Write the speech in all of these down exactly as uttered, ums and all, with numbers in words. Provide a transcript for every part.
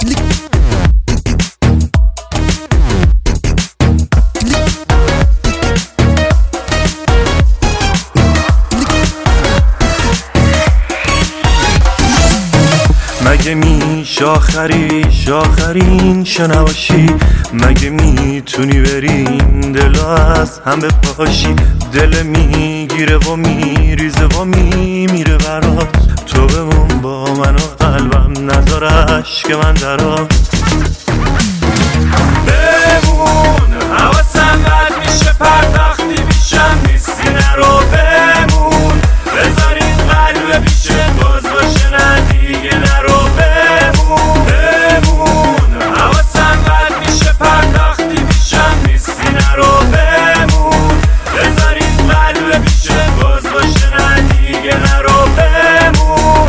مگه میشه آخریش آخرین شنواشی؟ مگه میتونی بریم دلو از هم بپاشی؟ دل میگیره و میریزه و میمیره برات. تو بمون با من و قلبم نذار عشق من درات. بمون حواسم بد میشه پرداختی بیشم نیستی نرو. بمون بذار این قلب بیشه باز باشه نه دیگه نرو. بمون بمون حواسم بد میشه پرداختی بیشم نیستی نرو. بمون بذار این قلب بیشه باز باشه نه دیگه نرو. بمون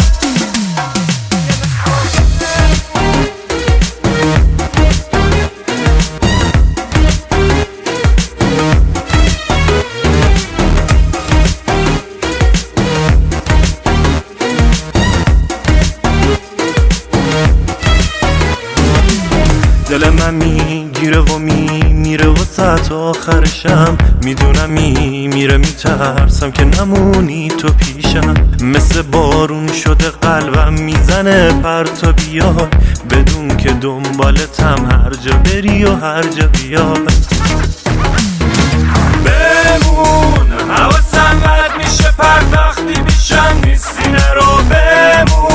دل من میگیره و میمیره و ساعت آخرشم میدونم میمیره. میترسم که نمونی تو پیشم. مثل بارون شده قلبم میزنه پرتا بیای. بدون که دنبالتم هر جا بری و هر جا بیای. بمون حواسم بد میشه پرداختی بیشم نیستی نرو. بمون